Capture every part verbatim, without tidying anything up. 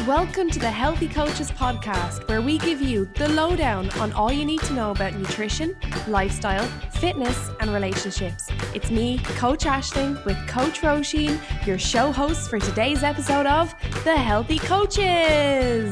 Welcome to the Healthy Coaches podcast, where we give you the lowdown on all you need to know about nutrition, lifestyle, fitness and relationships. It's me, Coach Aisling, with Coach Roisin, your show host for today's episode of The Healthy Coaches.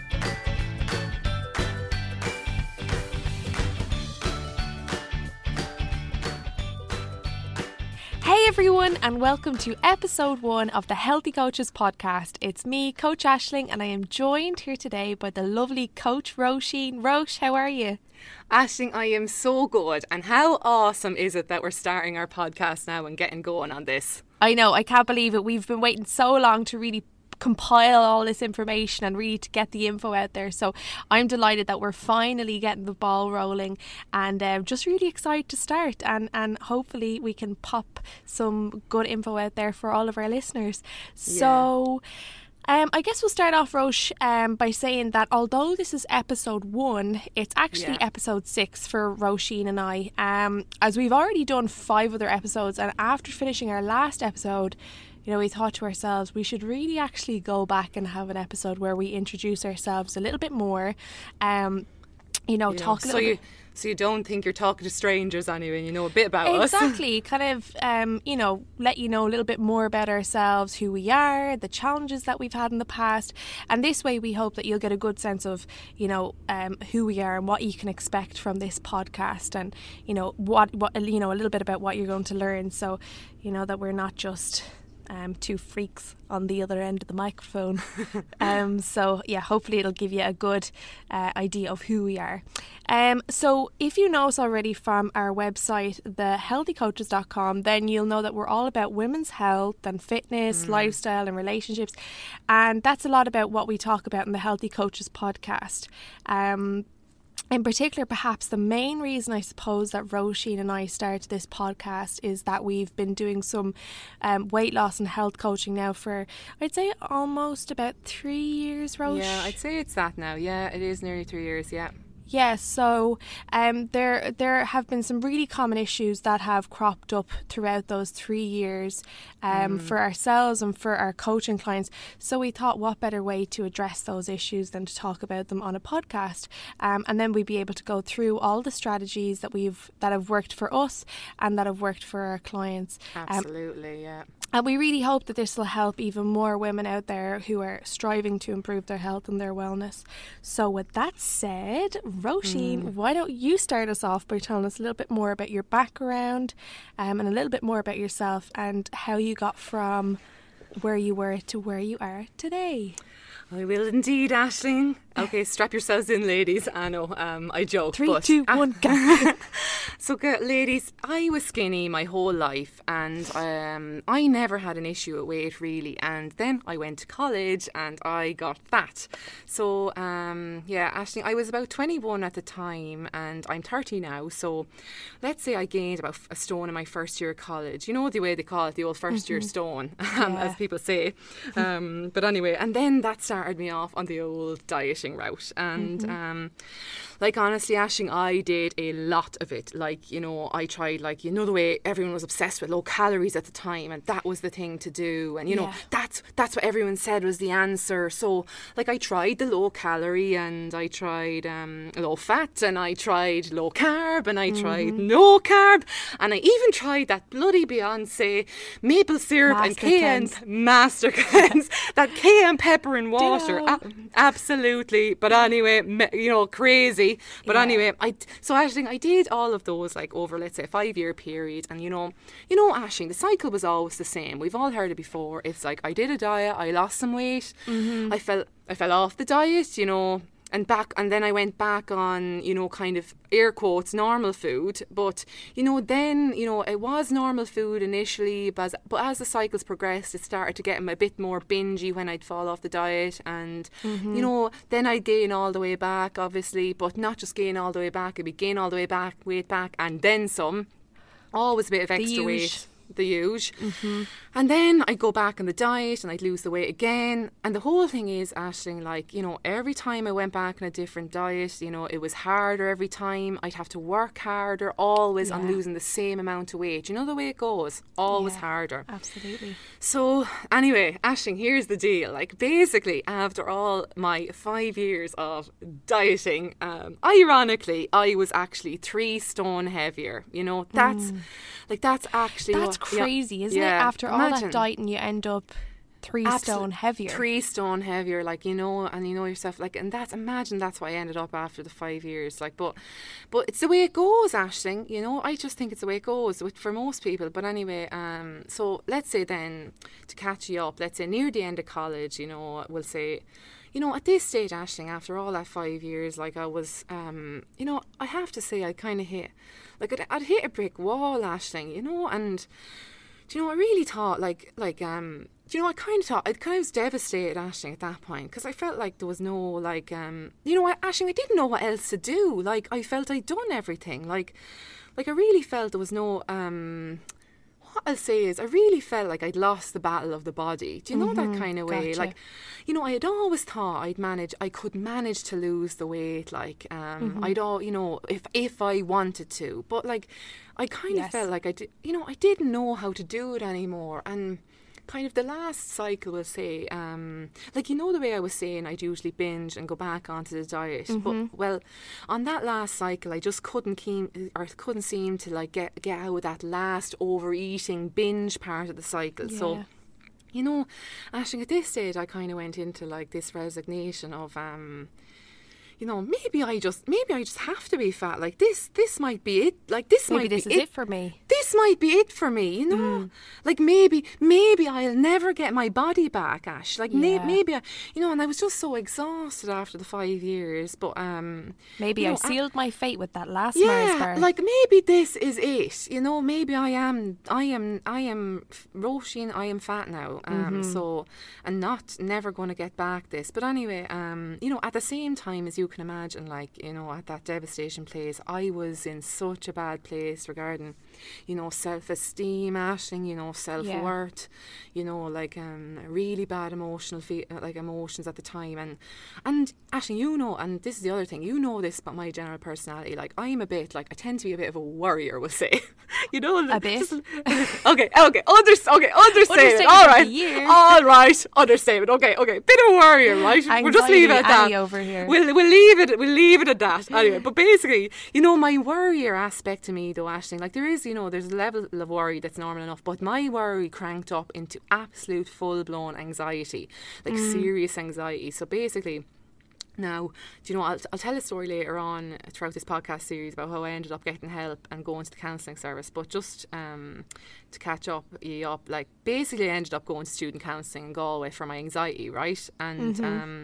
Hey everyone, and welcome to episode one of the Healthy Coaches podcast. It's me, Coach Aisling, and I am joined here today by the lovely Coach Roisin. Roish, how are you? Aisling, I am so good. And how awesome is it that we're starting our podcast now and getting going on this? I know, I can't believe it. We've been waiting so long to really compile all this information and really to get the info out there. So I'm delighted that we're finally getting the ball rolling, and um, just really excited to start, and, and hopefully we can pop some good info out there for all of our listeners. So Um, I guess we'll start off, Roish, um, by saying that although this is episode one, it's actually Yeah. episode six for Roisin and I, um, as we've already done five other episodes, and after finishing our last episode, you know, we thought to ourselves we should really actually go back and have an episode where we introduce ourselves a little bit more, um, you know, You know, talk a so little you bit. so you don't think you're talking to strangers anyway, you know a bit about us. Exactly, kind of, um, you know, let you know a little bit more about ourselves, who we are, the challenges that we've had in the past, and this way we hope that you'll get a good sense of, you know, um, who we are and what you can expect from this podcast, and you know what, what, you know, a little bit about what you're going to learn, so you know that we're not just Um, two freaks on the other end of the microphone. um, so yeah, hopefully it'll give you a good uh, idea of who we are. Um, so if you know us already from our website, the healthy coaches dot com, then you'll know that we're all about women's health and fitness, mm. lifestyle and relationships, and that's a lot about what we talk about in the Healthy Coaches podcast. Um, In particular, perhaps the main reason I suppose that Roisin and I started this podcast is that we've been doing some um, weight loss and health coaching now for, I'd say, almost about three years, Roish. Yeah, I'd say it's that now. Yeah, it is nearly three years, yeah. Yeah, so um, there there have been some really common issues that have cropped up throughout those three years um, mm. for ourselves and for our coaching clients. So we thought, what better way to address those issues than to talk about them on a podcast, um, and then we'd be able to go through all the strategies that we've that have worked for us and that have worked for our clients. Absolutely, um, yeah. And we really hope that this will help even more women out there who are striving to improve their health and their wellness. So with that said, Roisin, mm. why don't you start us off by telling us a little bit more about your background, um, and a little bit more about yourself and how you got from where you were to where you are today. I will indeed, Aisling. Okay, strap yourselves in, ladies. I know, um, I joke. Three, but, two, uh, one, go. So, ladies, I was skinny my whole life, and um, I never had an issue with weight, really. And then I went to college, and I got fat. So, um, yeah, Aisling, I was about twenty-one at the time, and I'm thirty now. So, let's say I gained about a stone in my first year of college. You know the way they call it, the old first year mm-hmm. stone, um, yeah. as people say. Um, but anyway, and then that started me off on the old dieting route, and mm-hmm. um like honestly, Aisling, I did a lot of it. Like, you know, I tried, like, you know, the way everyone was obsessed with low calories at the time, and that was the thing to do, and you know, yeah. that's that's what everyone said was the answer. So like, I tried the low calorie, and I tried um low fat, and I tried low carb, and I mm-hmm. tried no carb, and I even tried that bloody Beyonce maple syrup Master and cayenne cleanse. master cleanse, that cayenne pepper and water. A- absolutely. But anyway, me- you know, crazy. But yeah. anyway, I so Aisling, I did all of those like over, let's say, a five year period, and you know, you know, Aisling, the cycle was always the same. We've all heard it before. It's like, I did a diet, I lost some weight, mm-hmm. I fell, I fell off the diet, you know. And back, and then I went back on, you know, kind of air quotes, normal food. But, you know, then, you know, it was normal food initially, but as, but as the cycles progressed, it started to get a bit more bingey when I'd fall off the diet. And, mm-hmm. you know, then I'd gain all the way back, obviously, but not just gain all the way back, it'd be gain all the way back, weight back, and then some. Always a bit of extra weight. the huge. Mm-hmm. And then I'd go back on the diet and I'd lose the weight again. And the whole thing is, Aisling, like, you know, every time I went back on a different diet, you know, it was harder every time. I'd have to work harder, always Yeah. on losing the same amount of weight. You know the way it goes, always Yeah, harder. Absolutely. So anyway, Aisling, here's the deal. Like, basically, after all my five years of dieting, um, ironically, I was actually three stone heavier. You know, that's like that's actually That's what, yeah, crazy, isn't yeah, it? After all that imagine. dieting, you end up three Absol- stone heavier. Three stone heavier, like, you know, and you know yourself, like, and that's, imagine that's why I ended up after the five years, like, but, but it's the way it goes, Aisling, you know, I just think it's the way it goes with, for most people. But anyway, um, so let's say then, to catch you up, let's say near the end of college, you know, we'll say, you know, at this stage, Aisling, after all that five years, like, I was, um, you know, I have to say, I kind of hit, like, I'd, I'd hit a brick wall, Aisling, you know, and, do you know, I really thought, like, like, um, do you know, I kind of thought, I kind of was devastated, Aisling, at that point, because I felt like there was no, like, um, you know, I, Aisling, I didn't know what else to do. Like, I felt I'd done everything. Like, like I really felt there was no, um, what I'll say is, I really felt like I'd lost the battle of the body. Do you know Mhm, that kind of way? gotcha. Like, you know, I had always thought I'd manage, I could manage to lose the weight. Like, um, Mhm. I'd all, you know, if if I wanted to. But like, I kind of Yes. felt like I did, you know, I didn't know how to do it anymore. And kind of the last cycle, we'll say, um, like, you know, the way I was saying I'd usually binge and go back onto the diet. Mhm. But, well, on that last cycle, I just couldn't keep, or couldn't seem to, like, get, get out of that last overeating binge part of the cycle. So, Yeah. you know, Aisling, at this stage, I kind of went into, like, this resignation of, um, you know, maybe I just, maybe I just have to be fat. Like, this, this might be it. Like, this Maybe might this be is it. it for me. This might be it for me, you know. Mm. Like, maybe, maybe I'll never get my body back, Ash. Like, na- Yeah. maybe, I, you know. And I was just so exhausted after the five years. But um, Maybe you I know, I- sealed my fate with that last Mars yeah, bar. like, maybe this is it. You know, maybe I am, I am, I am f- Roisin, I am fat now. Um, Mhm. so, and not never going to get back this. But anyway, um, you know, at the same time, as you can imagine, like, you know, at that devastation place, I was in such a bad place regarding, you know, self-esteem, Aisling, you know, self-worth, you know, like, um, really bad emotional, fe- like, emotions at the time. And, and Aisling, you know, and this is the other thing, you know this about my general personality, like, I'm a bit, like, I tend to be a bit of a worrier, we'll say. You know, A bit? just- okay, okay, under, okay, understatement, Understatement all of right, the year. all right, understatement, okay, okay, bit of a worrier, right? We'll just leave it at Anxiety that. Annie over here. We'll we'll leave it we'll leave it at that. Anyway, but basically, you know, my worrier aspect to me though, Aisling, like, there is, you know, there's a level of worry that's normal enough, but my worry cranked up into absolute full blown anxiety, like serious anxiety. So basically, now, do you know, I'll, I'll tell a story later on throughout this podcast series about how I ended up getting help and going to the counselling service. But just um, to catch up, you up, like, basically I ended up going to student counselling in Galway for my anxiety, right? And Mhm. um,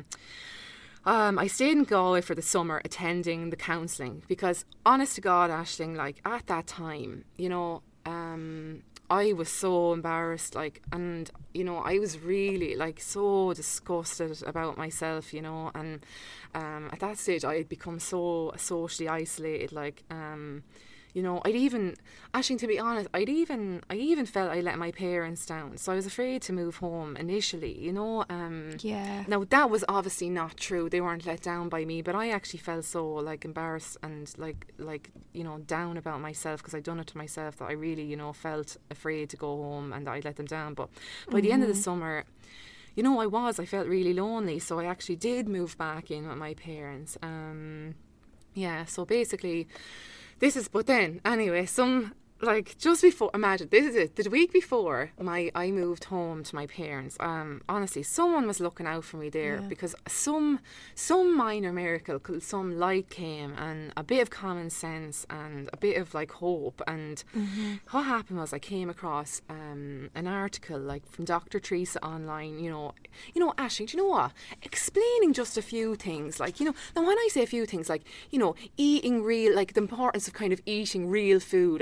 um, I stayed in Galway for the summer attending the counselling because, honest to God, Aisling, like, at that time, you know, um, I was so embarrassed, like, and, you know, I was really, like, so disgusted about myself, you know, and um, at that stage I had become so socially isolated, like, um, you know, I'd even, actually, to be honest, I'd even, I even felt I let my parents down, so I was afraid to move home initially, you know. Um, Yeah. now, that was obviously not true. They weren't let down by me, but I actually felt so, like, embarrassed and, like, like you know, down about myself because I'd done it to myself that I really, you know, felt afraid to go home and that I'd let them down. But by the end of the summer, you know, I was, I felt really lonely, so I actually did move back in with my parents. Um, yeah, so basically, this is, but then, anyway, some, like, just before, imagine, this is it, the week before my I moved home to my parents, um, honestly, someone was looking out for me there Yeah. because some, some minor miracle, some light came and a bit of common sense and a bit of, like, hope. And what happened was I came across um, an article, like, from Doctor Teresa online, you know, you know, Aisling, do you know what? Explaining just a few things, like, you know, now when I say a few things, like, you know, eating real, like, the importance of kind of eating real food and things like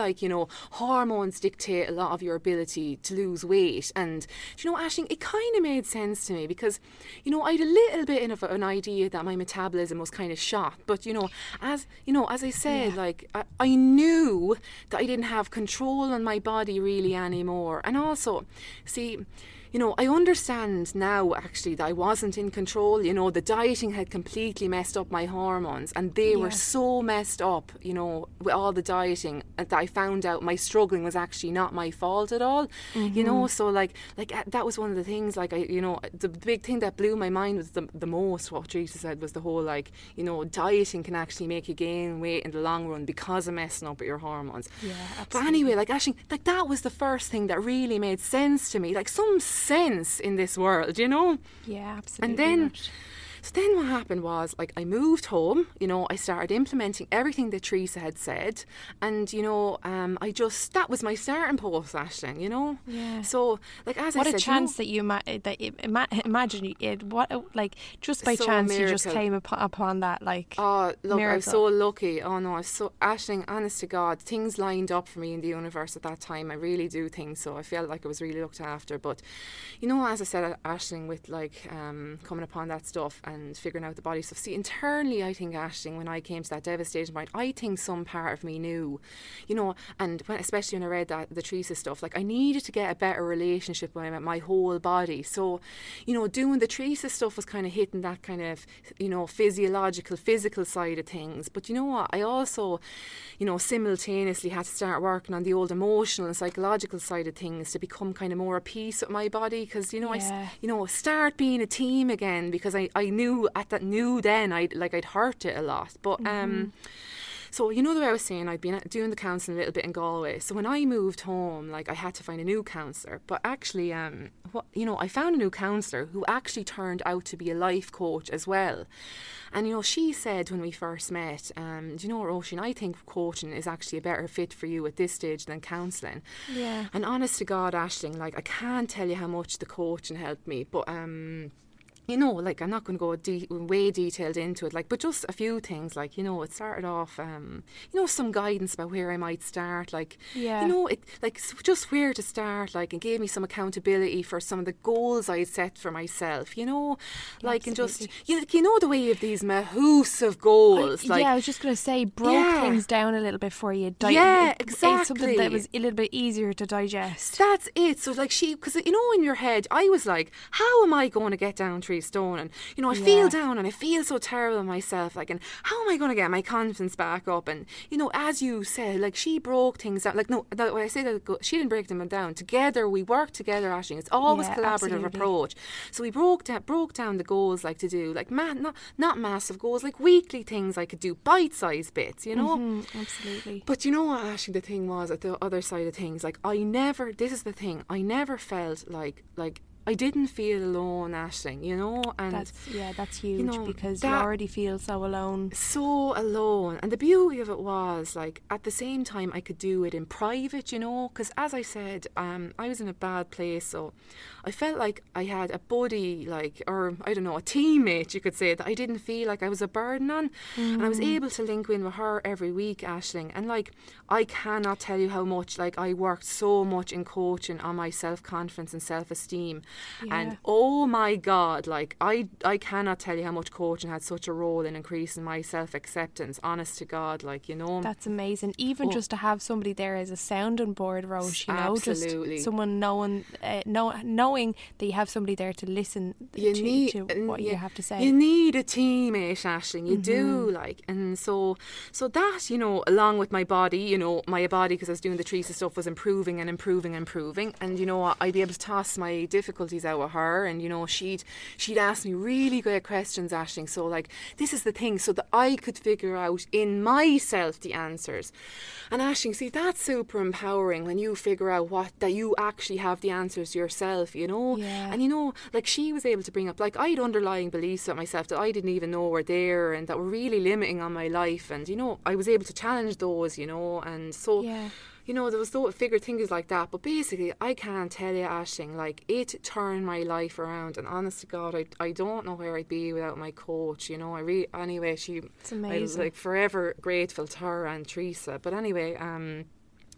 like, you know, hormones dictate a lot of your ability to lose weight. And, you know, Aisling, it kind of made sense to me because, you know, I had a little bit of an idea that my metabolism was kind of shot. But, you know, as, you know, as I said, Yeah. like, I, I knew that I didn't have control on my body really anymore. And also, see, you know, I understand now actually that I wasn't in control. You know, the dieting had completely messed up my hormones, and they were Yeah. so messed up, you know, with all the dieting, that I found out my struggling was actually not my fault at all. You know, so like, like uh, that was one of the things, like, I, you know, the big thing that blew my mind was the, the most, what Teresa said, was the whole, like, you know, dieting can actually make you gain weight in the long run because of messing up with your hormones. Yeah, But absolutely. anyway, like, actually, like, that was the first thing that really made sense to me, like some sense in this world, you know. Yeah, absolutely. And then, right. so then what happened was, like, I moved home, you know, I started implementing everything that Teresa had said, and, you know, um, I just, that was my starting post, Aisling, you know. Yeah. So, like, as What I a said, chance you that you ma- that you, ima- imagine you- it. What a, like just by So a chance you just miracle. came upon, upon that like. know, oh, look, I was miracle. so lucky. Oh, no, I was so, Aisling, honest to God, things lined up for me in the universe at that time. I really do think so. I felt like I was really looked after. But, you know, as I said, Aisling, with, like, um, coming upon that stuff and figuring out the body stuff. See, internally, I think, Aisling, when I came to that devastating point, I think some part of me knew, you know, and when, especially when I read that the Teresa stuff, like, I needed to get a better relationship with my, my whole body. So, you know, doing the Teresa stuff was kind of hitting that kind of, you know, physiological, physical side of things. But you know what? I also, you know, simultaneously had to start working on the old emotional and psychological side of things to become kind of more at peace with my body. Because, you know, I, s- Yeah. you know, start being a team again, because I, I knew at that knew then I'd like I'd hurt it a lot. But um so, you know, the way I was saying, I'd been doing the counselling a little bit in Galway. So when I moved home, like, I had to find a new counsellor. But actually, um, what, you know, I found a new counsellor who actually turned out to be a life coach as well. And, you know, she said when we first met, um, do you know, Roisin, I think coaching is actually a better fit for you at this stage than counselling. Yeah. And honest to God, Aisling, like, I can't tell you how much the coaching helped me. But, um... you know, like, I'm not going to go de- way detailed into it, like, but just a few things, like, you know, it started off, um, you know, some guidance about where I might start, like, Yeah. you know, it, like, s- just where to start, like, and gave me some accountability for some of the goals I set for myself, you know, like, and just, Absolutely. you, you know, the way you have these massive goals, I- like, yeah, I was just going to say, broke Yeah. things down a little bit for you. Di- Yeah, it- It's something exactly. that was a little bit easier to digest. That's it. So, like, she, because, you know, in your head, I was like, how am I going to get down three stone? And, you know, I Yeah. feel down and I feel so terrible in myself. Like, and how am I going to get my confidence back up? And, you know, as you said, like, she broke things down. Like, no, that, when I say that, go- she didn't break them down. Together, we worked together, Aisling. It's always Yeah, collaborative absolutely. approach. So we broke down, broke down the goals, like, to do, like, ma- not, not massive goals, like weekly things I could do, bite-sized bits, you know? Mm, absolutely. But you know what, actually, the thing was, at the other side of things, like, I never, this is the thing, I never felt like, like, I didn't feel alone, Aisling, you know, and That's yeah, that's huge know, because you that- already feel so alone. so alone. And the beauty of it was, like, at the same time, I could do it in private, you know, because as I said, um, I was in a bad place, so I felt like I had a buddy, like, or I don't know, a teammate, you could say, that I didn't feel like I was a burden on. And I was able to link in with her every week, Aisling. And, like, I cannot tell you how much, like, I worked so much in coaching on my self-confidence and self-esteem. Yeah. And oh my God, like, I, I cannot tell you how much coaching had such a role in increasing my self-acceptance, honest to God, like, you know. That's amazing. Even Oh. just to have somebody there as a sounding board, Rose, you know, Absolutely. just someone knowing, uh, know, knowing that you have somebody there to listen you to, need to and what you you- have to say. You need a teammate, Aisling. You do, Mm-hmm. like, and so so that, you know, along with my body, you know, my body, because I was doing the Teresa stuff, was improving and improving and improving. And you know, I'd be able to toss my difficulties out with her, and you know, she'd she'd ask me really great questions, Aisling. So, like, this is the thing, so that I could figure out in myself the answers. And Aisling, see, that's super empowering when you figure out what that you actually have the answers yourself, you know. Yeah. And you know, like, she was able to bring up, like, I had underlying beliefs about myself that I didn't even know were there and that were really limiting on my life. And, you know, I was able to challenge those, you know. And so, Yeah. you know, there was those figure things like that. But basically, I can't tell you, Aisling, like, it turned my life around. And honest to God, I, I don't know where I'd be without my coach, you know. I re- Anyway, she, It's I was, amazing. like, forever grateful to her and Teresa. But anyway, um...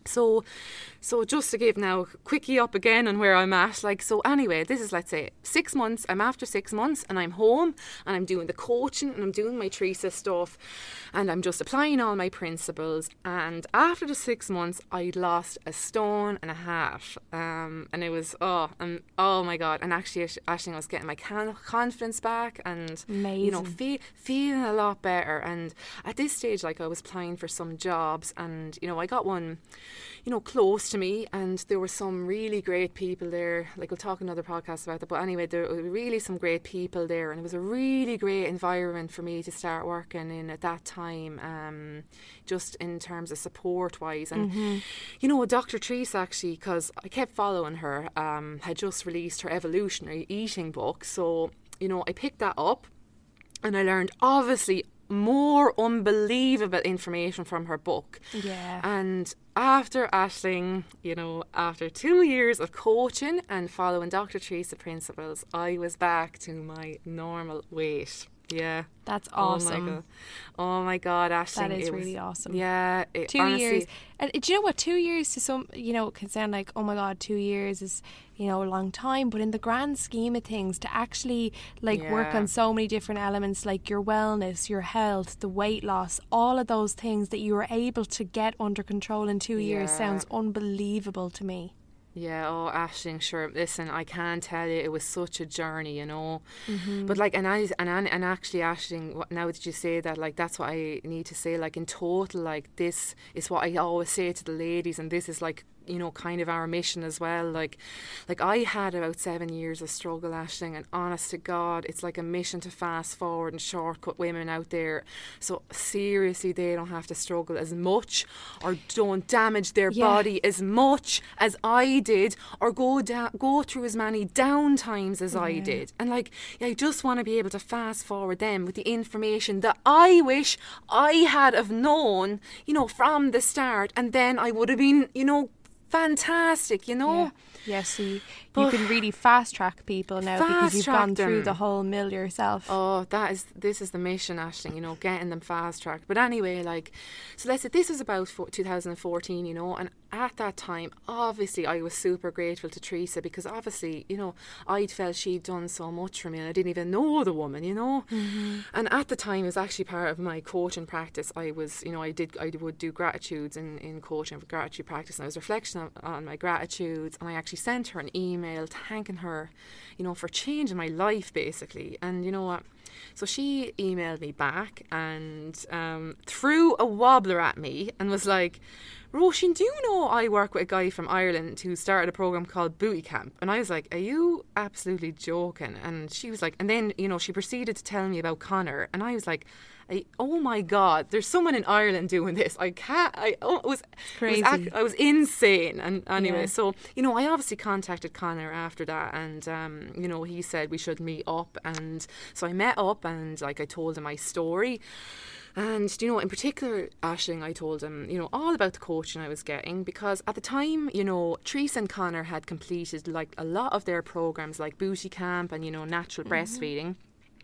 So, so just to give now quickie up again on where I'm at, like, so anyway, this is, let's say, six months, I'm after six months and I'm home and I'm doing the coaching and I'm doing my Teresa stuff and I'm just applying all my principles, and after the six months I'd lost a stone and a half, um, and it was, oh, and oh my God, and actually, Aisling, I was getting my can- confidence back and, Amazing. you know, fe- feeling a lot better. And at this stage, like, I was applying for some jobs and, you know, I got one, you know, close to me, and there were some really great people there. Like, we'll talk another podcast about that, but anyway, there were really some great people there, and it was a really great environment for me to start working in at that time, um, just in terms of support wise. And Mm-hmm. you know, Doctor Teresa, actually, because I kept following her, um, had just released her evolutionary eating book, so, you know, I picked that up and I learned obviously more unbelievable information from her book. Yeah. And after Aisling, you know, after two years of coaching and following Doctor Teresa principles, I was back to my normal weight. Yeah. That's Oh awesome. my God. Oh my God, Aisling. That is it was- really awesome. Yeah. It, Two honestly, years. And do you know what? Two years to some, you know, can sound like, oh my God, two years is, you know, a long time. But in the grand scheme of things, to actually like work Yeah. on so many different elements, like your wellness, your health, the weight loss, all of those things that you were able to get under control in two years Yeah. sounds unbelievable to me. Yeah, oh, Aisling, sure. Listen, I can tell you, it was such a journey, you know. Mm-hmm. But like, and I, and and and actually, Aisling, what- now that you say that, like, that's what I need to say. Like, in total, like, this is what I always say to the ladies, and this is like, you know, kind of our mission as well. Like, like I had about seven years of struggle, Aisling, and honest to God, it's like a mission to fast forward and shortcut women out there. So seriously, they don't have to struggle as much, or don't damage their Yeah. body as much as I did, or go down, go through as many down times as I Yeah. did. And like, I just want to be able to fast forward them with the information that I wish I had have known, you know, from the start, and then I would have been, you know, fantastic, you know. Yeah. Yes, so you, you But- can really fast track people now because Fast you've track gone through them. the whole mill yourself. Oh, that is this is the mission, Aisling, you know, getting them fast tracked. But anyway, like, so let's say this was about four, two thousand fourteen, you know, and at that time, obviously, I was super grateful to Teresa, because obviously, you know, I'd felt she'd done so much for me, and I didn't even know the woman, you know. Mm-hmm. And at the time, it was actually part of my coaching practice. I was, you know, I did, I would do gratitudes in, in coaching for gratitude practice, and I was reflecting on, on my gratitudes, and I actually sent her an email thanking her, you know, for changing my life, basically. And you know what? So she emailed me back and um, threw a wobbler at me and was like, Roisin, do you know I work with a guy from Ireland who started a program called Booty Camp? And I was like, are you absolutely joking? And she was like, and then, you know, she proceeded to tell me about Connor. And I was like, I, oh my God, there's someone in Ireland doing this. I can't, I, oh, it was it was Crazy. ac- I was insane. And anyway, Yeah. so, you know, I obviously contacted Connor after that, and, um, you know, he said we should meet up. And so I met up, and like, I told him my story. And, you know, in particular, Aisling, I told him, you know, all about the coaching I was getting, because at the time, you know, Teresa and Connor had completed like a lot of their programs, like Booty Camp and, you know, natural breastfeeding.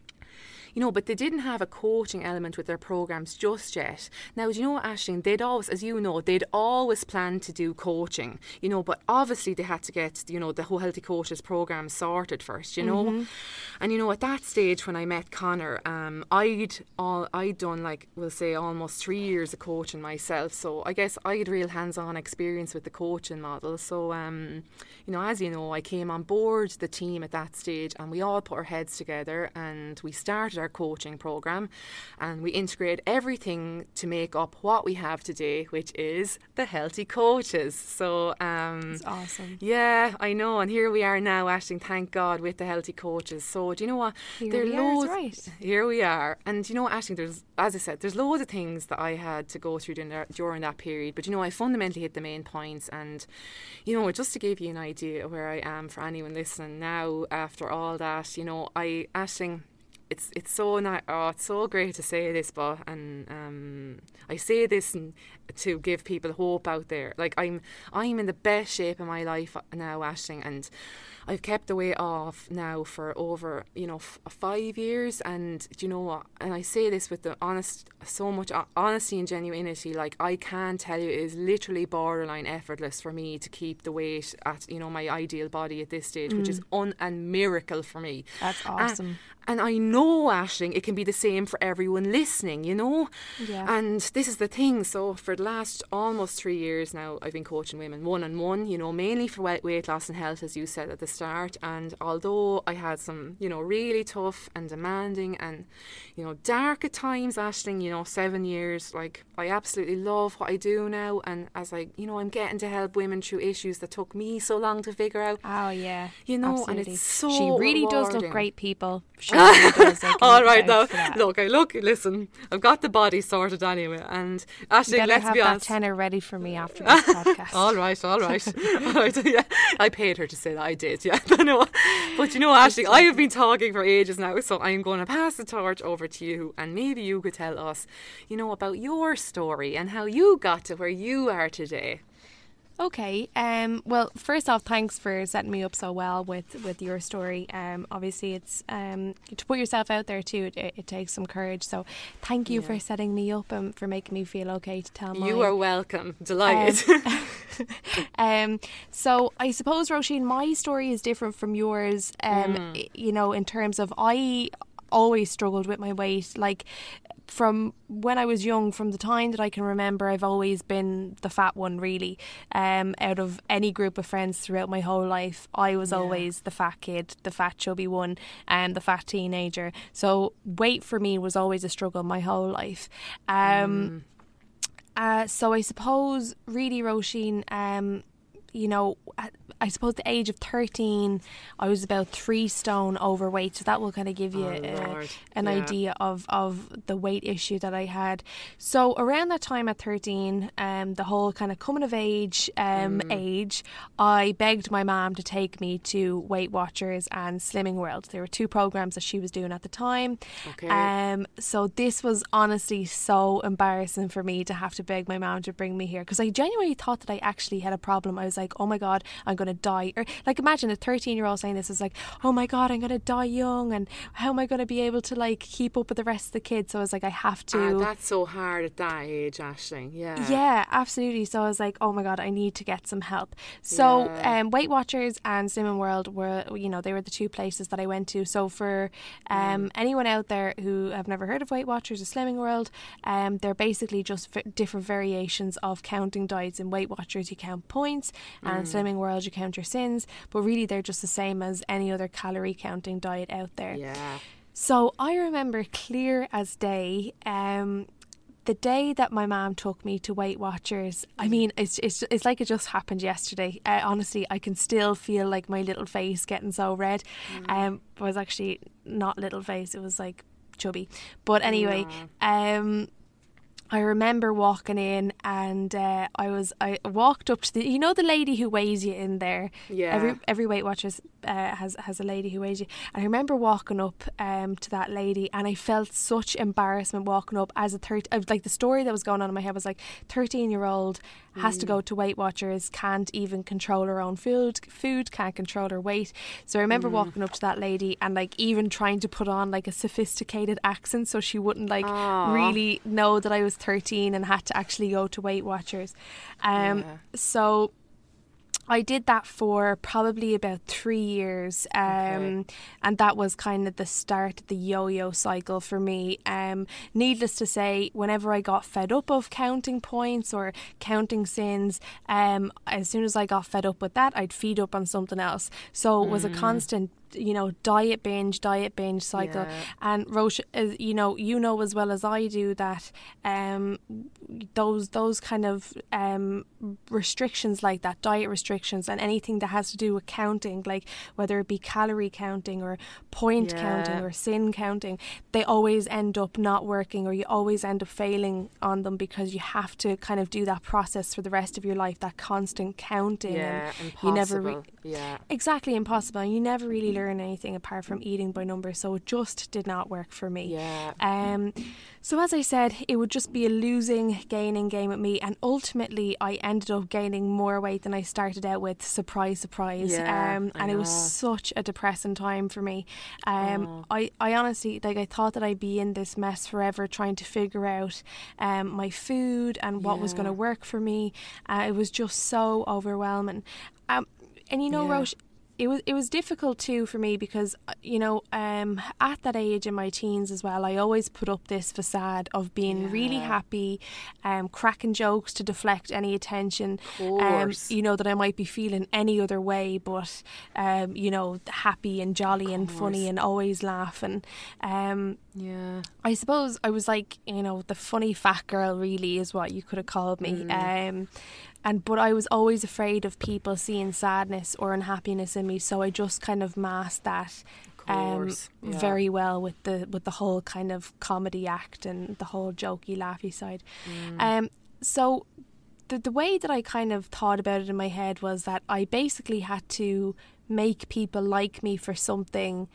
You know, but they didn't have a coaching element with their programs just yet. Now, do you know what, Aisling? They'd always, as you know, they'd always planned to do coaching, you know, but obviously they had to get, you know, the whole Healthy Coaches program sorted first, you know. Mm-hmm. And, you know, at that stage when I met Connor, um, I'd, all, I'd done, like, we'll say almost three years of coaching myself. So I guess I had real hands-on experience with the coaching model. So, um, you know, as you know, I came on board the team at that stage, and we all put our heads together and we started our coaching program, and we integrate everything to make up what we have today, which is the Healthy Coaches. So um It's awesome. yeah, I know, and here we are now, Aisling, thank God, with the Healthy Coaches. So do you know what? Here There are we are, it's loads- right. Here we are, and you know what, Aisling, there's, as I said, there's loads of things that I had to go through during that, during that period, but you know, I fundamentally hit the main points. And you know, just to give you an idea of where I am for anyone listening now after all that, you know, I, Aisling, it's it's so ni- oh, it's so great to say this, but and um, I say this n- to give people hope out there. Like I'm I'm in the best shape of my life now, Aisling, and I've kept the weight off now for over, you know, f- five years. And do you know what? And I say this with the honest, so much honesty and genuinity. Like I can tell you, it is literally borderline effortless for me to keep the weight at, you know, my ideal body at this stage, mm. which is un and miracle for me. That's awesome. And, and I know, Aisling, it can be the same for everyone listening, you know? Yeah. And this is the thing. So for the last almost three years now, I've been coaching women one-on-one, you know, mainly for weight loss and health, as you said at the start. And although I had some, you know, really tough and demanding and, you know, dark at times, Aisling, you know, seven years, like, I absolutely love what I do now. And as I, you know, I'm getting to help women through issues that took me so long to figure out. Oh, yeah. You know, absolutely. And it's so She really rewarding. does look great, people. She really does. All right, now, look, I look, listen, I've got the body sorted anyway. And Aisling, let's have be honest. that tenner ready for me after this podcast. all right, all right. all right yeah. I paid her to say that. I did, yeah. I know. But you know, Aisling, I have been talking for ages now, so I'm going to pass the torch over to you, and maybe you could tell us, you know, about your story and how you got to where you are today. Okay. Um. Well, first off, thanks for setting me up so well with, with your story. Um. Obviously, it's um to put yourself out there too. It, it takes some courage. So, thank you yeah. for setting me up and for making me feel okay to tell mine. You are welcome. Delighted. Um, um. So, I suppose, Roisin, my story is different from yours. Um. Mm. You know, in terms of I always struggled with my weight. Like, from when I was young, from the time that I can remember, I've always been the fat one, really. Um, out of any group of friends throughout my whole life, I was yeah. always the fat kid, the fat chubby one, and the fat teenager. So weight for me was always a struggle my whole life. Um, mm. uh, so I suppose, really, Roisin, um, you know, at, I suppose the age of thirteen, I was about three stone overweight. So that will kind of give you oh, a, an yeah. idea of, of the weight issue that I had. So around that time at thirteen, um, the whole kind of coming of age um, mm. age, I begged my mum to take me to Weight Watchers and Slimming World. There were two programs that she was doing at the time. Okay. Um, so this was honestly so embarrassing for me to have to beg my mum to bring me here, because I genuinely thought that I actually had a problem. I was like, oh my God, I'm going to die. Or like, imagine a thirteen year old saying this is like, oh my God, I'm going to die young, and how am I going to be able to like keep up with the rest of the kids? So I was like, I have to. Ah, that's so hard at that age, Aisling. Yeah. Yeah, absolutely. So I was like, oh my God, I need to get some help. So yeah. um, Weight Watchers and Slimming World were, you know, they were the two places that I went to. So for um, mm. anyone out there who have never heard of Weight Watchers or Slimming World, um, they're basically just v- different variations of counting diets. In Weight Watchers, you count points, mm. and Slimming World, you count your sins, but really they're just the same as any other calorie counting diet out there. Yeah. So I remember clear as day, um, the day that my mum took me to Weight Watchers. I mean, it's it's it's like it just happened yesterday. Uh, honestly, I can still feel like my little face getting so red. Mm. Um, it was actually not little face; it was like chubby. But anyway, yeah. um. I remember walking in, and uh, I was I walked up to the, you know, the lady who weighs you in there. Yeah. Every every Weight Watchers uh, has has a lady who weighs you. And I remember walking up um to that lady, and I felt such embarrassment walking up as a third. Like the story that was going on in my head was like, thirteen year old has mm. to go to Weight Watchers, can't even control her own food, food can't control her weight. So I remember mm. walking up to that lady and like even trying to put on like a sophisticated accent so she wouldn't like Aww. really know that I was thirteen and had to actually go to Weight Watchers. Um, yeah. So I did that for probably about three years, um, okay. and that was kind of the start of the yo-yo cycle for me. Um, needless to say, whenever I got fed up of counting points or counting sins, um, as soon as I got fed up with that, I'd feed up on something else. So it was mm. a constant, you know, diet binge, diet binge cycle. Yeah. And Roisin, uh, you know, you know as well as I do that um, those those kind of um, restrictions like that, diet restrictions, and anything that has to do with counting, like whether it be calorie counting or point yeah. counting or sin counting, they always end up not working, or you always end up failing on them because you have to kind of do that process for the rest of your life, that constant counting. Yeah, and impossible. You never re- yeah. Exactly, impossible. And you never really learn anything apart from eating by numbers, so it just did not work for me. Yeah. Um, so as I said, it would just be a losing, gaining game with me, and ultimately I ended up gaining more weight than I started out with. Surprise, surprise. Yeah, um, I and it was know. such a depressing time for me. Um, Oh. I, I honestly, like, I thought that I'd be in this mess forever trying to figure out um, my food and what was Yeah. going to work for me. Uh, it was just so overwhelming. Um, and you know, Yeah. Roche, it was it was difficult too for me because, uh, you know, um, at that age in my teens as well, I always put up this facade of being really Yeah. happy, um, cracking jokes to deflect any attention, Of um, course. you know, that I might be feeling any other way, but, um, you know, happy and jolly and funny course. and always laughing. Um, Yeah. I suppose I was like, you know, the funny fat girl really is what you could have called me. Mm. Um, and but I was always afraid of people seeing sadness or unhappiness in me, so I just kind of masked that Of um, course. Yeah. very well with the with the whole kind of comedy act and the whole jokey, laughy side. Mm. Um, so the the way that I kind of thought about it in my head was that I basically had to make people like me for something,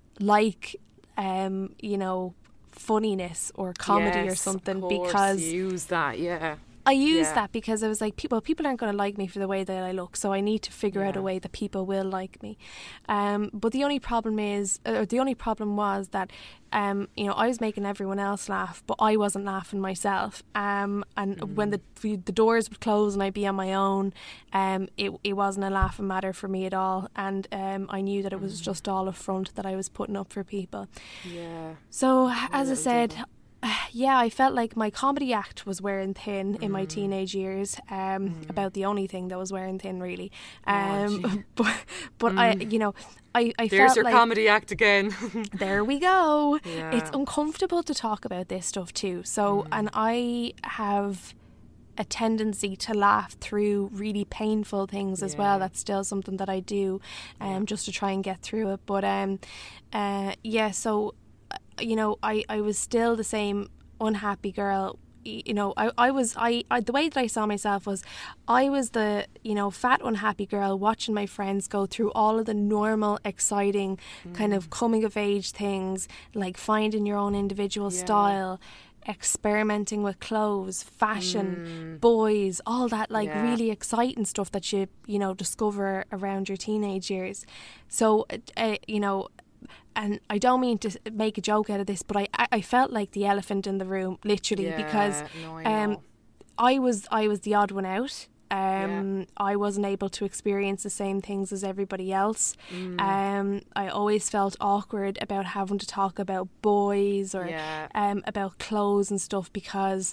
like um, you know, funniness or comedy or Yes, something, of course, because you use that. Yeah. I used Yeah. that because I was like, people people aren't going to like me for the way that I look, so I need to figure out a Yeah. way that people will like me. Um, but the only problem is, or the only problem was that, um, you know, I was making everyone else laugh, but I wasn't laughing myself. Um, and when the the doors would close and I'd be on my own, um, it it wasn't a laughing matter for me at all. And um, I knew that it was just all a front that I was putting up for people. Yeah. So as I little said, devil. yeah, I felt like my comedy act was wearing thin in Mm. my teenage years. Um, about the only thing that was wearing thin, really. Oh, Um, gee. but but I, you know, I I There's felt your like comedy act again. there we go. Yeah. It's uncomfortable to talk about this stuff too. So, and I have a tendency to laugh through really painful things as well. Yeah. That's still something that I do, um, just to try and get through it. But um, uh, yeah. So, uh, you know, I I was still the same unhappy girl. Y- You know, I, I was I, I the way that I saw myself was, I was the, you know, fat unhappy girl watching my friends go through all of the normal, exciting kind of coming of age things, like finding your own individual Yeah. style, experimenting with clothes, fashion, boys, all that like Yeah. really exciting stuff that you you know discover around your teenage years. So uh, uh, you know. And I don't mean to make a joke out of this, but I, I I felt like the elephant in the room, literally, Yeah, because no, I um, know. I was I was the odd one out. Um, I wasn't able to experience the same things as everybody else. Mm. Um, I always felt awkward about having to talk about boys or Yeah. um, about clothes and stuff, because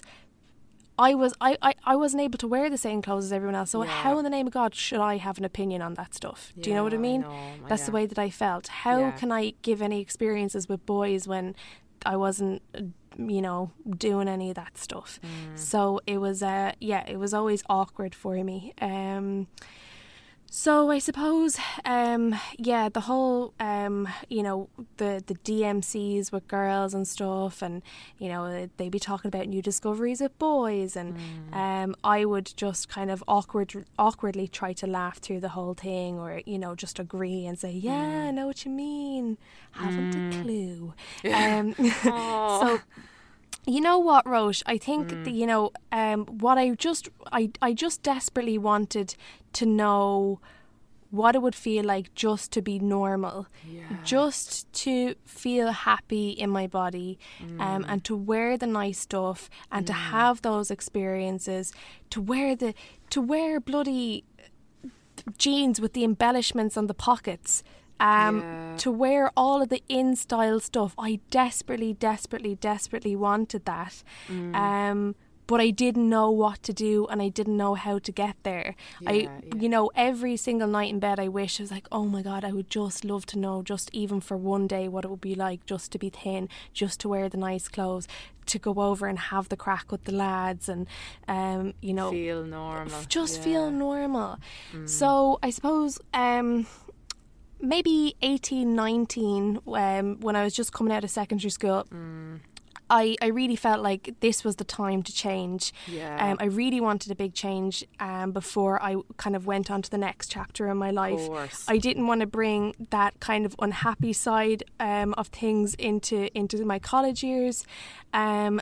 I was I, I, I wasn't able to wear the same clothes as everyone else. So Yeah. how in the name of God should I have an opinion on that stuff? Do you know what I Yeah, mean? know. That's the Yeah. way that I felt. How Yeah. can I give any experiences with boys when I wasn't, uh, you know, doing any of that stuff? Mm. So it was, uh, yeah, it was always awkward for me. Um, so I suppose, um, yeah, the whole, um, you know, the, the D M Cs with girls and stuff, and, you know, they'd be talking about new discoveries with boys, and um, I would just kind of awkward, awkwardly try to laugh through the whole thing, or, you know, just agree and say, yeah, I know what you mean. Haven't a clue. Um, Aw. so you know what, Roche? I think that, you know, um, what I just I I just desperately wanted to know what it would feel like just to be normal, Yeah. just to feel happy in my body, um, and to wear the nice stuff, and to have those experiences, to wear the to wear bloody jeans with the embellishments on the pockets. Um, Yeah. to wear all of the in-style stuff. I desperately, desperately, desperately wanted that. Mm. Um, but I didn't know what to do, and I didn't know how to get there. I, Yeah, yeah. you know, every single night in bed I wish, I was like, oh my God, I would just love to know, just even for one day, what it would be like just to be thin, just to wear the nice clothes, to go over and have the crack with the lads, and, um, you know, Feel normal. f- just Yeah. feel normal. So I suppose um, maybe eighteen, nineteen, um, when I was just coming out of secondary school, I, I really felt like this was the time to change. Yeah. Um, I really wanted a big change um, before I kind of went on to the next chapter in my life. Of course. I didn't want to bring that kind of unhappy side um, of things into into my college years. Um,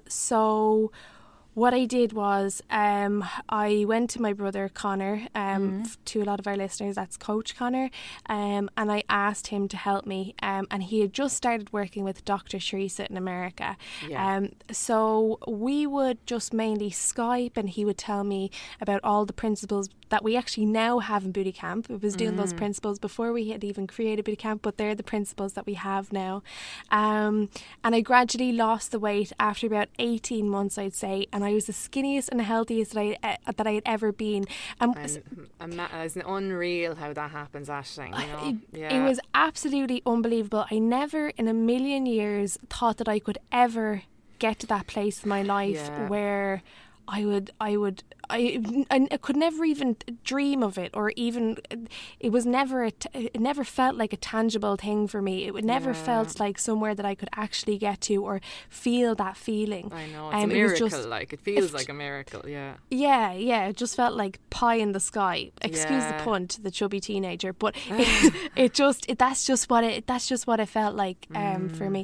so what I did was um, I went to my brother Connor, um, Mm-hmm. f- to a lot of our listeners, that's Coach Connor, um, and I asked him to help me. Um, and he had just started working with Doctor Teresa in America. Yeah. Um, so we would just mainly Skype, and he would tell me about all the principles that we actually now have in Booty Camp. It was doing Mm. those principles before we had even created Booty Camp, but they're the principles that we have now. Um, and I gradually lost the weight after about eighteen months, I'd say, and I was the skinniest and healthiest that I uh, that I had ever been. Um, And ima- it's unreal how that happens, Aisling. You know? It, yeah. it was absolutely unbelievable. I never in a million years thought that I could ever get to that place in my life Yeah. where I would, I would, I, I could never even dream of it, or even, it was never, a t- it never felt like a tangible thing for me. It would never Yeah. felt like somewhere that I could actually get to or feel that feeling. I know, it's Um, a it was miracle. just- like, it feels if- like a miracle, yeah. Yeah, yeah, it just felt like pie in the sky. Excuse Yeah. the pun to the chubby teenager, but it, it just it, that's just what it that's just what it felt like um, for Mm. me.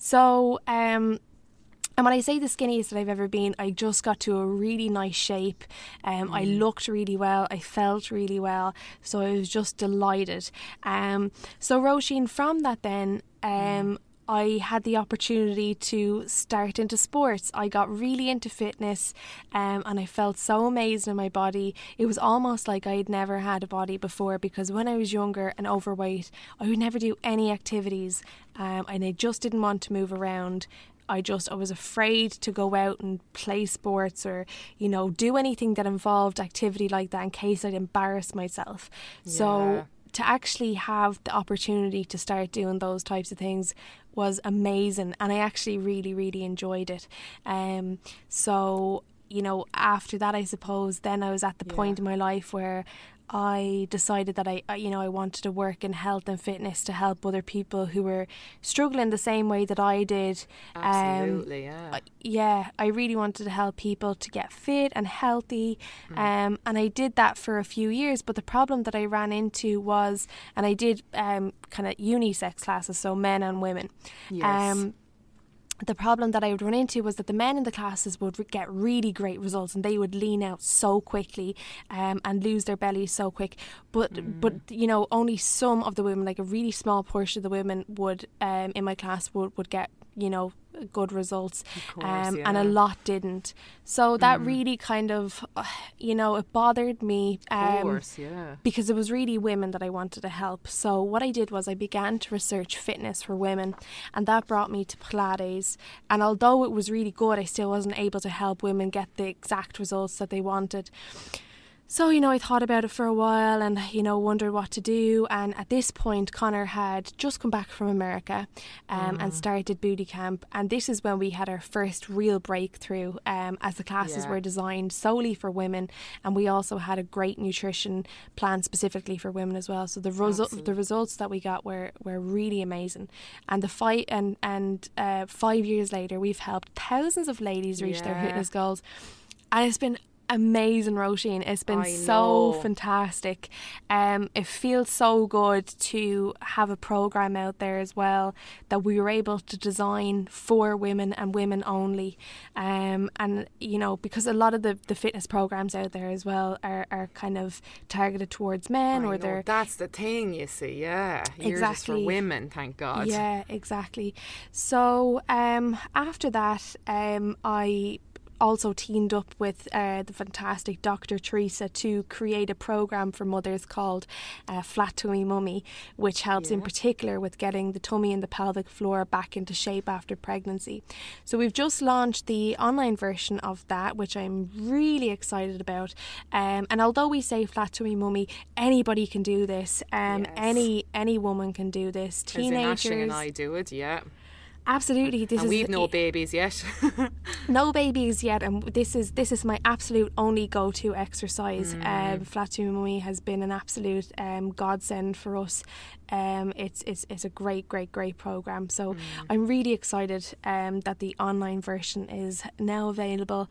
So um, and when I say the skinniest that I've ever been, I just got to a really nice shape. Um, I Mm. looked really well. I felt really well. So I was just delighted. Um, so Roisin, from that then, um, I had the opportunity to start into sports. I got really into fitness, um, and I felt so amazed in my body. It was almost like I had never had a body before, because when I was younger and overweight, I would never do any activities, um, and I just didn't want to move around. I just I was afraid to go out and play sports, or, you know, do anything that involved activity like that in case I'd embarrass myself. Yeah. So to actually have the opportunity to start doing those types of things was amazing, and I actually really really enjoyed it. Um so, you know, after that, I suppose then I was at the Yeah. point in my life where I decided that I, I, you know, I wanted to work in health and fitness to help other people who were struggling the same way that I did. Absolutely, Um, yeah. I- yeah, I really wanted to help people to get fit and healthy, um, and I did that for a few years. But the problem that I ran into was, and I did um, kind of unisex classes, so men and women. Yes. Um, the problem that I would run into was that the men in the classes would re- get really great results, and they would lean out so quickly um, and lose their bellies so quick. But Mm. but you know, only some of the women, like a really small portion of the women, would um, in my class would, would get, you know, good results, Of course, um, and a yeah. lot didn't. So that Mm. really kind of, uh, you know, it bothered me. Um, Of course, yeah. because it was really women that I wanted to help. So what I did was I began to research fitness for women, and that brought me to Pilates. And although it was really good, I still wasn't able to help women get the exact results that they wanted. So, you know, I thought about it for a while and, you know, wondered what to do. And at this point, Connor had just come back from America um, and started Booty Camp. And this is when we had our first real breakthrough, um, as the classes Yeah. were designed solely for women. And we also had a great nutrition plan specifically for women as well. So the, resu- Absolutely. the results that we got were, were really amazing. And the fight and, and uh, five years later, we've helped thousands of ladies reach their Yeah. fitness goals. And it's been amazing, Roisin. It's been I so know. fantastic. Um, it feels so good to have a program out there as well that we were able to design for women and women only. Um, and you know, because a lot of the, the fitness programs out there as well are, are kind of targeted towards men, I or know, they're that's the thing, you see, yeah. Yours is for Exactly. women, thank God. Yeah, exactly. So um, after that, um, I also teamed up with uh, the fantastic Doctor Teresa to create a program for mothers called uh, Flat Tummy Mummy, which helps in Yeah. particular with getting the tummy and the pelvic floor back into shape after pregnancy. So we've just launched the online version of that, which I'm really excited about. Um, and although we say Flat Tummy Mummy, anybody can do this. Um, Yes. Any any woman can do this. As in Aisling Teenagers. and I do it, yeah. Absolutely. This and is we've no babies yet. No babies yet, and this is this is my absolute only go-to exercise. Mm. Um, Flat to Mummy has been an absolute um, godsend for us. Um, it's it's it's a great, great, great program. So Mm. I'm really excited um, that the online version is now available.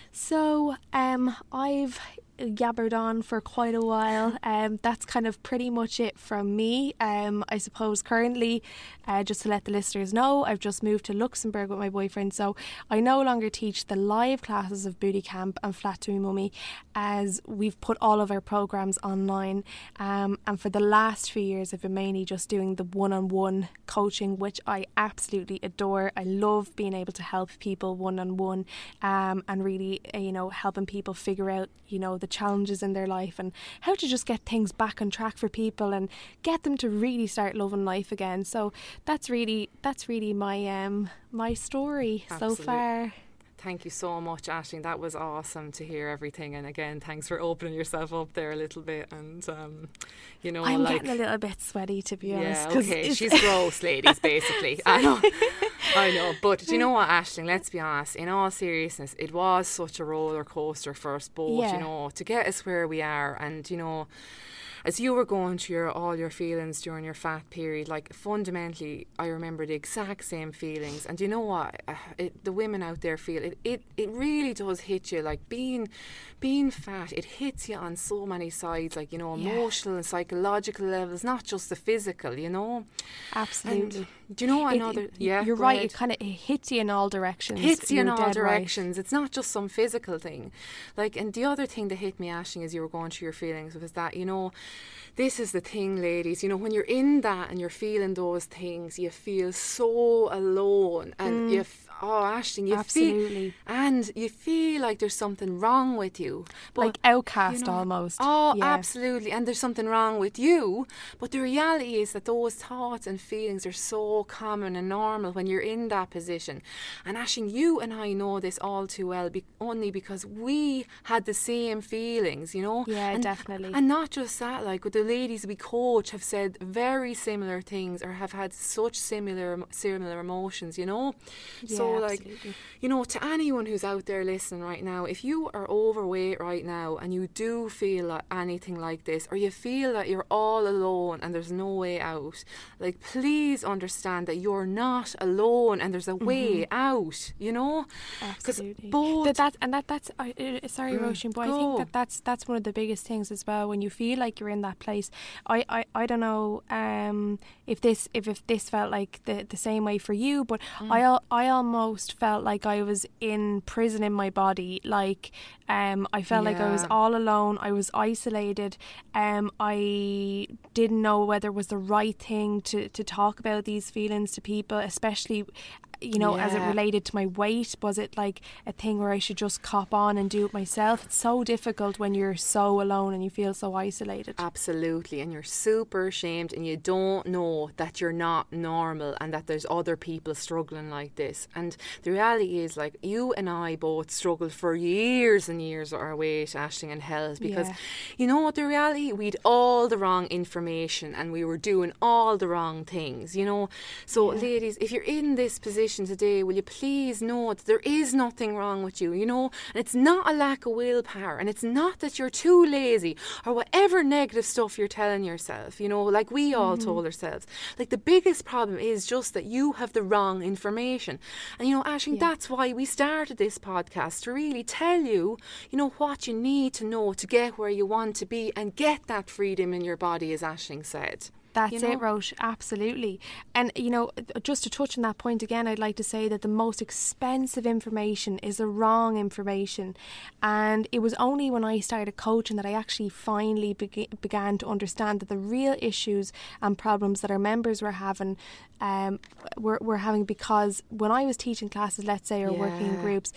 So um, I've yabbered on for quite a while. Um, that's kind of pretty much it from me. Um, I suppose currently, uh, just to let the listeners know, I've just moved to Luxembourg with my boyfriend, so I no longer teach the live classes of Booty Camp and Flat to Mummy, as we've put all of our programs online. Um, and for the last few years, I've been mainly just doing the one-on-one coaching, which I absolutely adore. I love being able to help people one-on-one, um, and really, uh, you know, helping people figure out, you know, the challenges in their life and how to just get things back on track for people and get them to really start loving life again. So that's really that's really my um my story Absolutely. so far. Thank you so much, Aisling. That was awesome to hear everything. And again, thanks for opening yourself up there a little bit. And, um, you know, I'm like, getting a little bit sweaty, to be honest. yeah, 'cause okay. it's- She's gross, ladies, basically. I know. I know. But do you know what, Aisling? Let's be honest. In all seriousness, it was such a roller coaster for us both, Yeah. you know, to get us where we are. And, you know, as you were going through your, all your feelings during your fat period, like fundamentally, I remember the exact same feelings. And you know what? Uh, it, the women out there feel it, it. It really does hit you. Like being, being fat, it hits you on so many sides. Like, you know, Yeah. emotional and psychological levels, not just the physical. You know. Absolutely. And do you know It- another? it- yeah, you're go right. ahead. It kind of it hits you in all directions. Hits you in You're all dead right. directions. It's not just some physical thing. Like, and the other thing that hit me, Aisling, as you were going through your feelings, was that, you know, this is the thing, ladies, you know, when you're in that and you're feeling those things, you feel so alone. And you, f- oh, Aisling, you Absolutely. feel, and you feel like there's something wrong with you. But, Like outcast you know, almost. Oh, Yeah. absolutely. And there's something wrong with you. But the reality is that those thoughts and feelings are so common and normal when you're in that position. And Aisling, you and I know this all too well, be- only because we had the same feelings, you know? Yeah, and, definitely. And not just that, like with the ladies we coach have said very similar things or have had such similar similar emotions, you know? So Yeah, like, absolutely. you know, to anyone who's out there listening right now, if you are overweight right now and you do feel like anything like this, or you feel that you're all alone and there's no way out, like, please understand that you're not alone and there's a way out, you know? 'Cause Absolutely. both- That, that and that that's uh, uh, sorry, Mm, Roisin, but I go. think that that's that's one of the biggest things as well. When you feel like you're in that place, I I, I don't know um if this if, if this felt like the the same way for you, but I al- I almost felt like I was in prison in my body. Like um I felt like I was Yeah. all alone. I was isolated. Um I didn't know whether it was the right thing to to talk about these feelings to people, especially, you know, as it Yeah. related to my weight. Was it like a thing where I should just cop on and do it myself? It's so difficult when you're so alone and you feel so isolated. Absolutely, and you're super ashamed and you don't know that you're not normal and that there's other people struggling like this. And the reality is, like, you and I both struggled for years and years with our weight, Aisling, and health, because Yeah. you know what the reality, we'd all the wrong information and we were doing all the wrong things, you know. So Yeah. ladies, if you're in this position today, will you please know that there is nothing wrong with you, you know, and it's not a lack of willpower, and it's not that you're too lazy or whatever negative stuff you're telling yourself, you know, like we all told ourselves. Like, the biggest problem is just that you have the wrong information. And you know, Aisling, Yeah. that's why we started this podcast, to really tell you, you know, what you need to know to get where you want to be and get that freedom in your body, as Aisling said. That's you know? it, Roche. Absolutely. And, you know, just to touch on that point again, I'd like to say that the most expensive information is the wrong information. And it was only when I started coaching that I actually finally beg- began to understand that the real issues and problems that our members were having um, were, were having because when I was teaching classes, let's say, or working in Yeah. groups,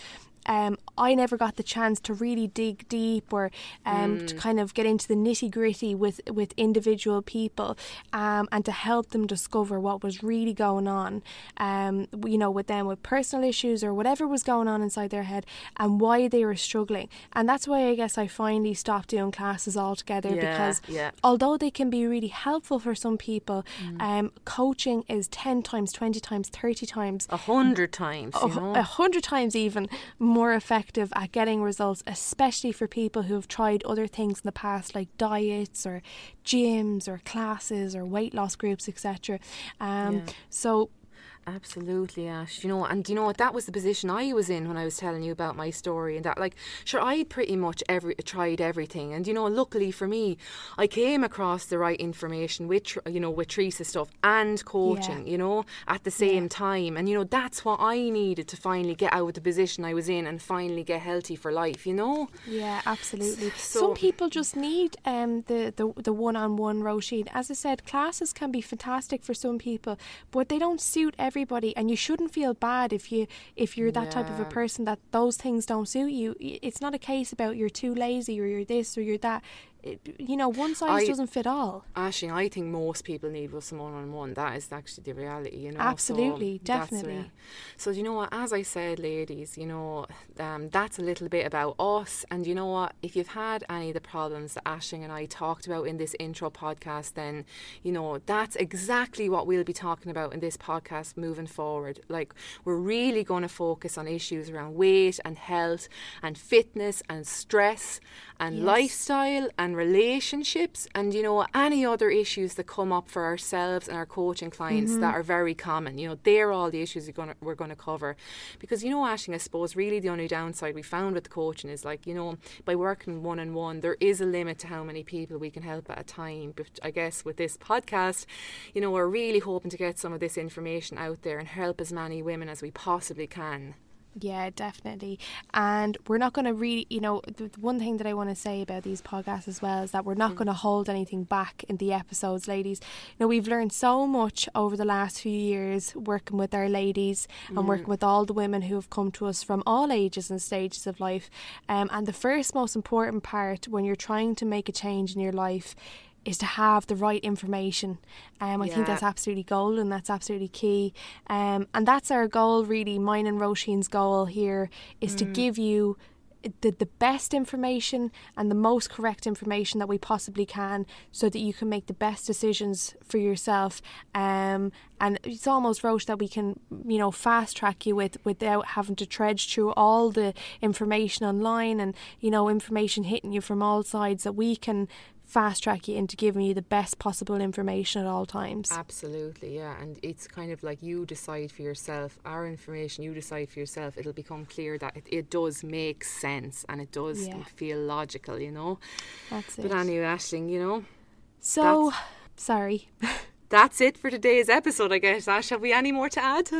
um, I never got the chance to really dig deep or um, Mm. to kind of get into the nitty gritty with, with individual people um, and to help them discover what was really going on, um, you know, with them with personal issues or whatever was going on inside their head and why they were struggling. And that's why I guess I finally stopped doing classes altogether, Yeah, because yeah. although they can be really helpful for some people, Mm. um, coaching is ten times, twenty times, thirty times, A hundred times, you know. a hundred times even more effective at getting results, especially for people who have tried other things in the past like diets or gyms or classes or weight loss groups, et cetera. Um, Yeah. so Absolutely, Ash. You know, and you know what? That was the position I was in when I was telling you about my story, and that, like, sure, I'd pretty much every tried everything, and you know, luckily for me, I came across the right information with, tr- you know, with Teresa stuff and coaching, Yeah. you know, at the same Yeah. time, and you know, that's what I needed to finally get out of the position I was in and finally get healthy for life. You know. yeah, absolutely. So- Some people just need um the, the, the one-on-one routine. As I said, classes can be fantastic for some people, but they don't suit everybody, and you shouldn't feel bad if you if you're that type of a Yeah. person that those things don't suit you. I- It's not a case about you're too lazy or you're this or you're that. It, you know, one size I- doesn't fit all. Ashing, I think most people need with someone on one. That is actually the reality, you know. Absolutely, so that's definitely. it. So you know what? As I said, ladies, you know, um, that's a little bit about us. And you know what? If you've had any of the problems that Ashing and I talked about in this intro podcast, then you know that's exactly what we'll be talking about in this podcast moving forward. Like, we're really going to focus on issues around weight and health and fitness and stress and Yes. lifestyle and relationships, and you know, any other issues that come up for ourselves and our coaching clients that are very common. You know, they're all the issues we're going to, we're going to cover, because you know, Ashing, I suppose really the only downside we found with the coaching is, like, you know, by working one on one, there is a limit to how many people we can help at a time. But I guess with this podcast, you know, we're really hoping to get some of this information out there and help as many women as we possibly can. Yeah, definitely. And we're not going to really, you know, the the one thing that I want to say about these podcasts as well is that we're not going to hold anything back in the episodes, ladies. You know, we've learned so much over the last few years working with our ladies and working with all the women who have come to us from all ages and stages of life. Um, and the first most important part when you're trying to make a change in your life is to have the right information. Um, I think Yeah. that's absolutely gold, and that's absolutely key. Um, and that's our goal, really. Mine and Roisin's goal here is to give you the, the best information and the most correct information that we possibly can, so that you can make the best decisions for yourself. Um, and it's almost, Roisin, that we can, you know, fast track you with without having to trudge through all the information online and, you know, information hitting you from all sides, that we can fast track you into giving you the best possible information at all times. Absolutely, yeah. And it's kind of like you decide for yourself. Our information, you decide for yourself. It'll become clear that it, it does make sense and it does Yeah. feel logical, you know. That's it. But anyway, Aisling, you know, So, sorry. that's it for today's episode, I guess. Ash, have we any more to add?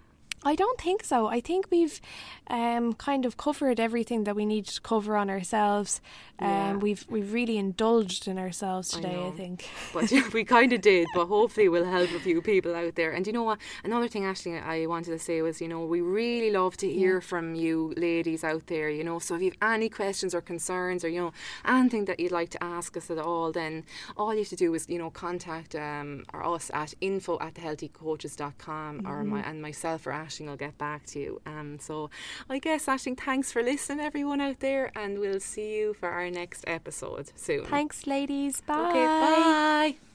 I don't think so. I think we've um, kind of covered everything that we need to cover on ourselves. Um, Yeah. We've we've really indulged in ourselves I today, I, know. think. But we kind of did, but hopefully we'll help a few people out there. And you know what? Another thing, Ashley, I wanted to say was, you know, we really love to hear Yeah. from you ladies out there, you know. So if you have any questions or concerns or, you know, anything that you'd like to ask us at all, then all you have to do is, you know, contact um, or us at info at the healthy coaches dot com, or my, and myself or Ashling will get back to you. Um, so I guess, Ashling, thanks for listening, everyone out there, and we'll see you for our next episode soon. Thanks, ladies. Bye. Okay, bye.